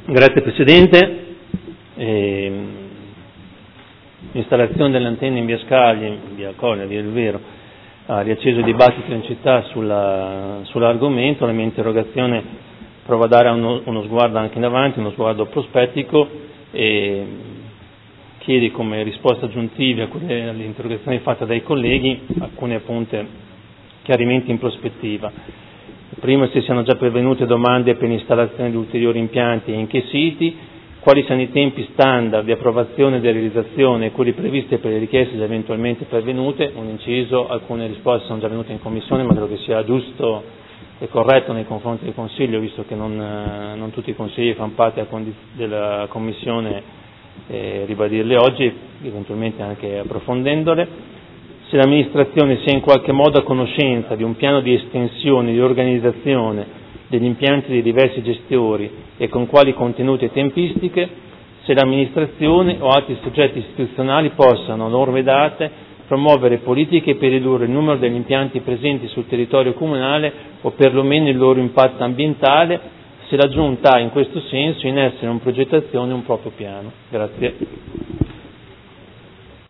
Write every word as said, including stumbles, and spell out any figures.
Grazie Presidente. Eh, l'installazione delle antenne in via Scaglie, in via Colle, a dire il vero, ha riacceso il dibattito in città sulla, sull'argomento. La mia interrogazione prova a dare uno, uno sguardo anche in avanti, uno sguardo prospettico, e chiede come risposta aggiuntive a quelle, alle interrogazioni fatte dai colleghi alcune appunto chiarimenti in prospettiva. Prima, se siano già pervenute domande per l'installazione di ulteriori impianti e in che siti, quali sono i tempi standard di approvazione e di realizzazione e quelli previsti per le richieste già eventualmente pervenute. Un inciso: alcune risposte sono già venute in Commissione, ma credo che sia giusto e corretto nei confronti del Consiglio, visto che non, non tutti i consigli fanno parte della Commissione, eh, ribadirle oggi, eventualmente anche approfondendole. Se l'amministrazione sia in qualche modo a conoscenza di un piano di estensione e di organizzazione degli impianti dei diversi gestori e con quali contenuti e tempistiche, se l'amministrazione o altri soggetti istituzionali possano, a norme date, promuovere politiche per ridurre il numero degli impianti presenti sul territorio comunale o perlomeno il loro impatto ambientale, se la Giunta ha in questo senso in essere una progettazione e un proprio piano. Grazie.